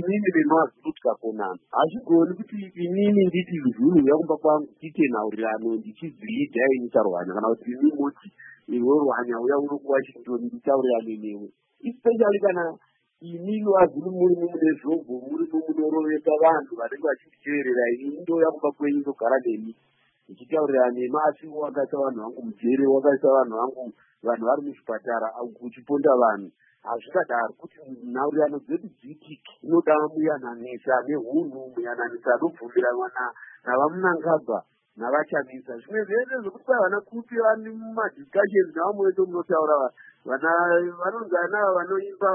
inini nemazulu tikakonana. Hazvigoni kuti inini nditi zulu yakumba kwangu tiite nhaurirano ndichizilidha inisarwanya kana kuti inini moti iwe rwanya uya uri kuwashington nditaurirane newe. Especially kana inini wazulu muri mune zvobvo muri munorovesa vanhu vanenge vachiteerera inini ndoyakumba kwenyu ndogara nemi ndichitaurira nemi asi wakaisa vanhu vangu mujere wakaisa vanhu vangu vanhu vari muzvipatara kuchiponda vanhu. Hazvikadaro kuti nhaurirano dzedu dziitike inoda muyananisa nehunhu muyananisa anobvumirana navamunangagwa navachamisa. Zvimwe zvese zvokuti kwai vana kupi vane mumadiscussions navamwe vese munotaura vana vanonzi anava vanoimba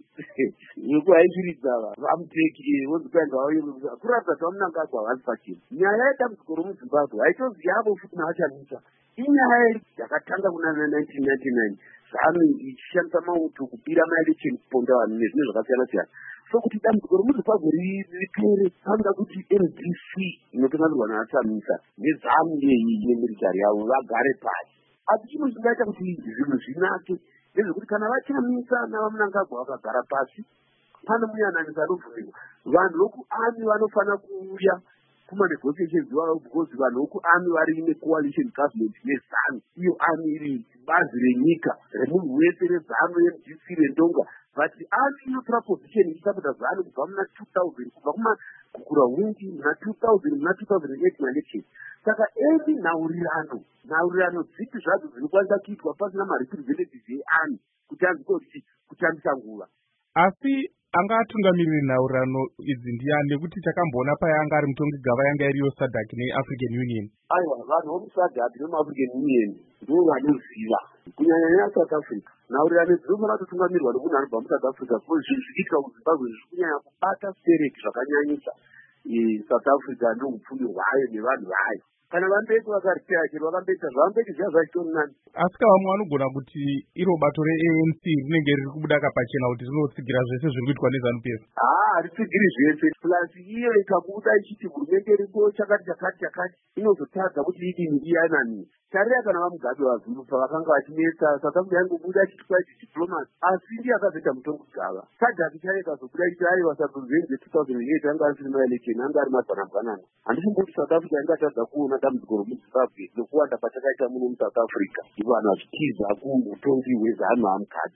yekuhaishiridza vamuteki vonzi kwai ngavauye kuratidza kuti vamunangagwa havasi pachena. Nyaya yedambudziko romuzimbabwe haitozi yavo futi navachamisa. Inyaya yakatanga kuna 1999 zanu ichishandisa mauto kupira maelection kuponda vanhu nezvimwe zvakasiyana siyana. So kuti dambudziko romuzimbabwe ripere panoda kuti MDC inotonganirwa navachamisa nezanu yeyi nemilitary yavo vagare pasi. Asi chimwe chingaita kuti zvinhu zvinake ndezvekuti kana vachamisa navamunangagwa vakagara pasi pane muyananisa anobvumirwa. Vanhu vokuarmy vanofana kuuya kumanegotiations wavo because vanhu vokuarmy vari necoalition government nezanu. Iyo army iri bazi renyika remunhu wese rezanu MDC rendonga. But army inotora position ichitapota zanu kubva muna 2000 kubva kumakukura hungi muna 2000 muna 2008 maelection. Saka eni nhaurirano dzipi zvadzo dzinokwanisa kuitwa pasina marepresentatives earmy kuti anzikoti kutambisa nguva. Asi anga atungamiriri nhaurirano idzi ndiani nekuti takamboona paya anga ari mutongigava yanga iriyo SADC neAfrican Union. Aiwa, vanhu vomuSADC nemuAfrican Union ndivo vanoziva kunyanya South Africa. Nhaurirano dzinofanira kutungamirwa nomunhu anobva muSouth Africa because zvinhu zvichiitika muZimbabwe zviri kunyanya kubata stereki zvakanyanyisa South Africa noupfumi hwayo nevanhu vayo. Kana vambeki vakariteya chero vakambeta zvavambeki zviya zvachitori nani. Asi vamwe vanogona kuti iro bato reANC rinenge riri kubuda kapachena kuti rinotsigira zvese zviri kuitwa neZANU-PF. Haritsigiri zvese plus iyo ikabuda ichiti hurumende iriko chakati inozotadza kuti idini iyanani. Tarira kana vamugabe wazulu pavakanga vachinetsa South Africa yangobuda achiti kwai diplomacy asi ndiye akazoita mutongogava. SADC chayo ikazobuda ichiti aiwa sakuzenze 2008 anga asiri maelection anga ari mazanambanana. Handifungoti South Africa ingatadza kuona dambudziko romuZimbabwe nokuwanda pachakaita muno muSouth Africa. Ivo vanhu vachitiza kuutongi hwezanu amukadzi.